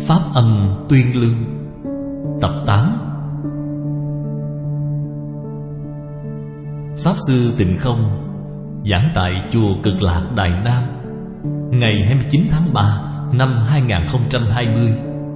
Pháp Âm Tuyên Lương Tập 8. Pháp Sư Tịnh Không giảng tại Chùa Cực Lạc Đài Nam, ngày 29 tháng 3 năm 2020.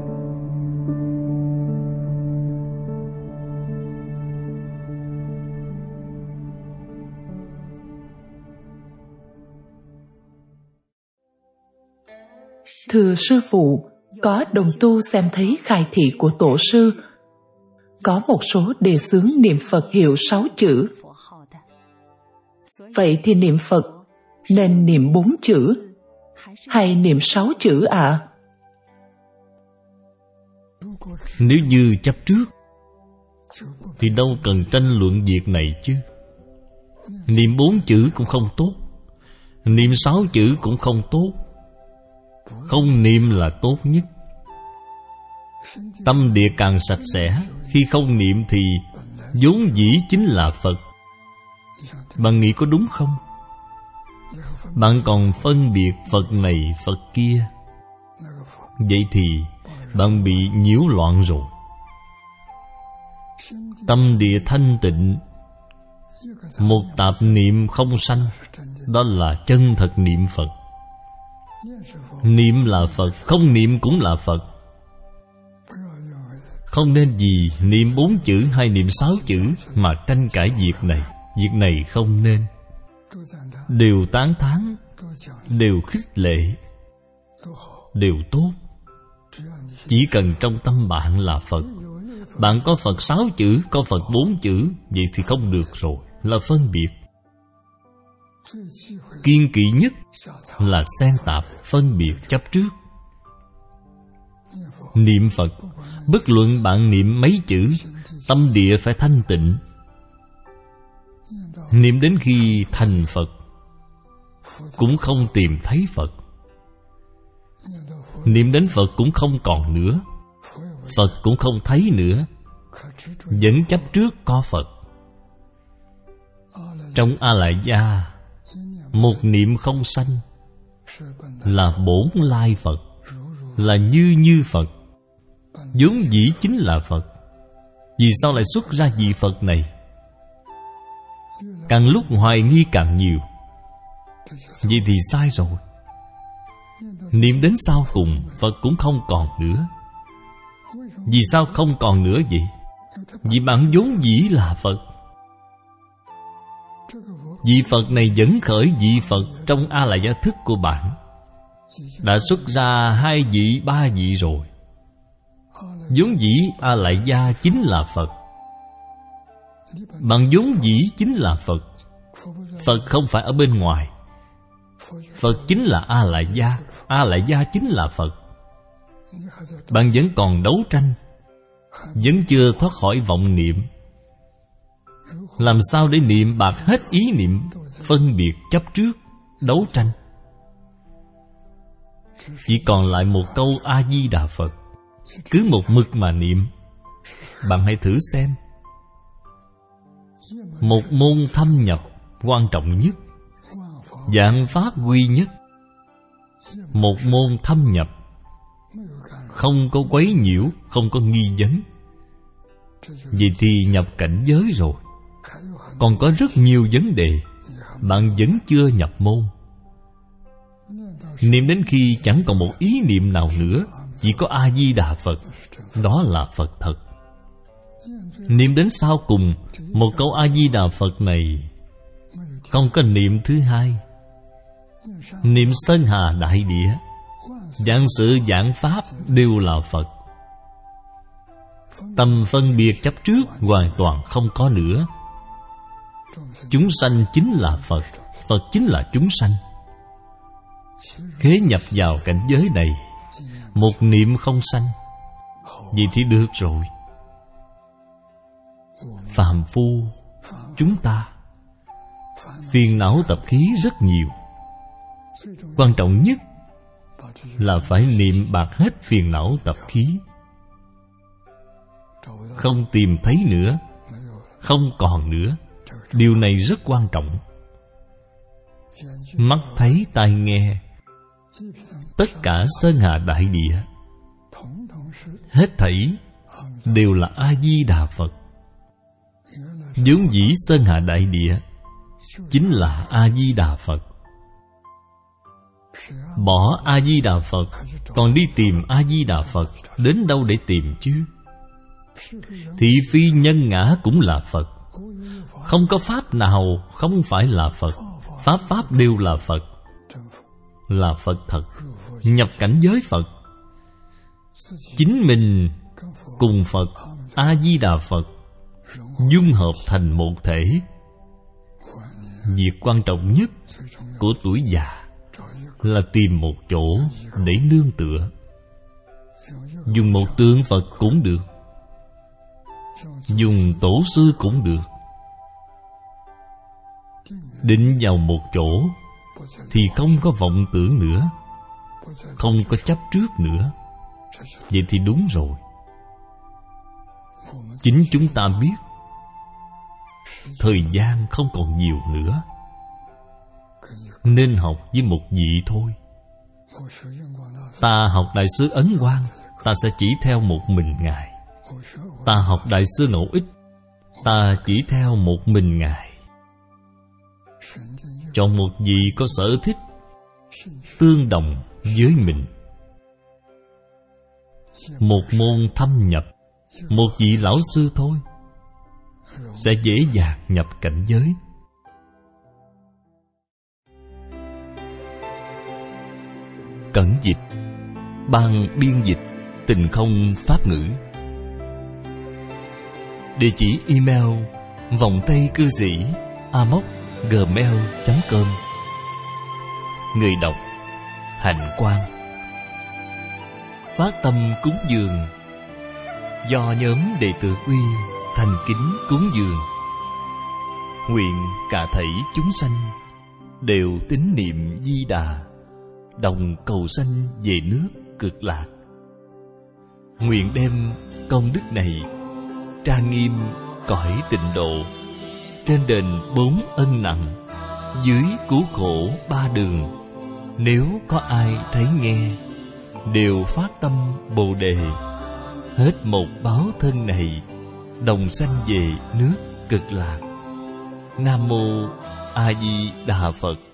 Thưa sư phụ, có đồng tu xem thấy khai thị của tổ sư, có một số đề xướng niệm Phật hiệu 6 chữ. Vậy thì niệm Phật nên niệm 4 chữ hay niệm 6 chữ ạ? Nếu như chấp trước thì đâu cần tranh luận việc này chứ. Niệm 4 chữ cũng không tốt, niệm 6 chữ cũng không tốt. Không niệm là tốt nhất. Tâm địa càng sạch sẽ, khi không niệm thì vốn dĩ chính là Phật. Bạn nghĩ có đúng không? Bạn còn phân biệt Phật này Phật kia, vậy thì bạn bị nhiễu loạn rồi. Tâm địa thanh tịnh, một tạp niệm không sanh, đó là chân thật niệm Phật. Niệm là Phật, không niệm cũng là Phật. Không nên vì niệm 4 chữ hay niệm 6 chữ mà tranh cãi việc này. Việc này không nên. Đều tán thán, đều khích lệ, đều tốt. Chỉ cần trong tâm bạn là Phật. Bạn có Phật 6 chữ, có Phật 4 chữ, vậy thì không được rồi, là phân biệt. Kiên kỵ nhất là xen tạp, phân biệt chấp trước. Niệm Phật, bất luận bạn niệm mấy chữ, tâm địa phải thanh tịnh. Niệm đến khi thành Phật cũng không tìm thấy Phật. Niệm đến Phật cũng không còn nữa, Phật cũng không thấy nữa, vẫn chấp trước có Phật. Trong A Lại Gia, một niệm không sanh là bổn lai Phật, là như Phật, vốn dĩ chính là Phật. Vì sao lại xuất ra vị Phật này? Càng lúc hoài nghi càng nhiều, vậy thì sai rồi. Niệm đến sau cùng Phật cũng không còn nữa. Vì sao không còn nữa vậy? Vì bạn vốn dĩ là Phật. Vị Phật này vẫn khởi vị Phật trong A Lại Gia thức của bạn, đã xuất ra 2 vị, 3 vị rồi. Vốn dĩ A Lại Gia chính là Phật. Bạn vốn dĩ chính là Phật. Phật không phải ở bên ngoài. Phật chính là A Lại Gia, A Lại Gia chính là Phật. Bạn vẫn còn đấu tranh, vẫn chưa thoát khỏi vọng niệm. Làm sao để niệm bạc hết ý niệm, phân biệt chấp trước, đấu tranh? Chỉ còn lại một câu A-di-đà Phật, cứ một mực mà niệm. Bạn hãy thử xem. Một môn thâm nhập quan trọng nhất, vạn pháp quy nhất. Một môn thâm nhập, không có quấy nhiễu, không có nghi vấn, vậy thì nhập cảnh giới rồi. Còn có rất nhiều vấn đề bạn vẫn chưa nhập môn. Niệm đến khi chẳng còn một ý niệm nào nữa, chỉ có A-di-đà Phật, đó là Phật thật. Niệm đến sau cùng, một câu A-di-đà Phật này, không có niệm thứ hai. Niệm Sơn Hà Đại Địa, vạn sự vạn pháp đều là Phật. Tâm phân biệt chấp trước hoàn toàn không có nữa. Chúng sanh chính là Phật, Phật chính là chúng sanh. Khế nhập vào cảnh giới này, một niệm không sanh, vậy thì được rồi. Phàm phu chúng ta, phiền não tập khí rất nhiều. Quan trọng nhất là phải niệm bạc hết phiền não tập khí. Không tìm thấy nữa, không còn nữa. Điều này rất quan trọng. Mắt thấy tai nghe, tất cả Sơn Hà Đại Địa hết thảy đều là A-di-đà Phật. vốn dĩ Sơn Hà Đại Địa chính là A-di-đà Phật. Bỏ A-di-đà Phật còn đi tìm A-di-đà Phật, đến đâu để tìm chứ? Thị phi nhân ngã cũng là Phật. Không có pháp nào không phải là Phật. Pháp đều là Phật, là Phật thật. Nhập cảnh giới Phật, chính mình cùng Phật A-di-đà Phật dung hợp thành một thể. Việc quan trọng nhất của tuổi già là tìm một chỗ để nương tựa. Dùng một tượng Phật cũng được, dùng tổ sư cũng được. Định vào một chỗ thì không có vọng tưởng nữa, không có chấp trước nữa. Vậy thì đúng rồi. Chính chúng ta biết thời gian không còn nhiều nữa, nên học với một vị thôi. Ta học Đại sư Ấn Quang, ta sẽ chỉ theo một mình Ngài. Ta học Đại sư Ngẫu Ích, ta chỉ theo một mình Ngài. Chọn một vị có sở thích tương đồng với mình, một môn thâm nhập, một vị lão sư thôi, sẽ dễ dàng nhập cảnh giới. Cẩn dịch, ban biên dịch Tình Không Pháp Ngữ. Địa chỉ email vòng tay cư sĩ amos@gmail.com. Người đọc Hạnh Quang. Phát tâm cúng dường do nhóm đệ tử Quy thành kính cúng dường. Nguyện cả thảy chúng sanh đều tín niệm Di Đà, đồng cầu sanh về nước Cực Lạc. Nguyện đem công đức này trang nghiêm cõi Tịnh Độ, trên đền 4 ân nặng, dưới cứu khổ 3 đường. Nếu có ai thấy nghe, đều phát tâm Bồ Đề, hết một báo thân này, đồng sanh về nước Cực Lạc. Nam Mô A Di Đà Phật.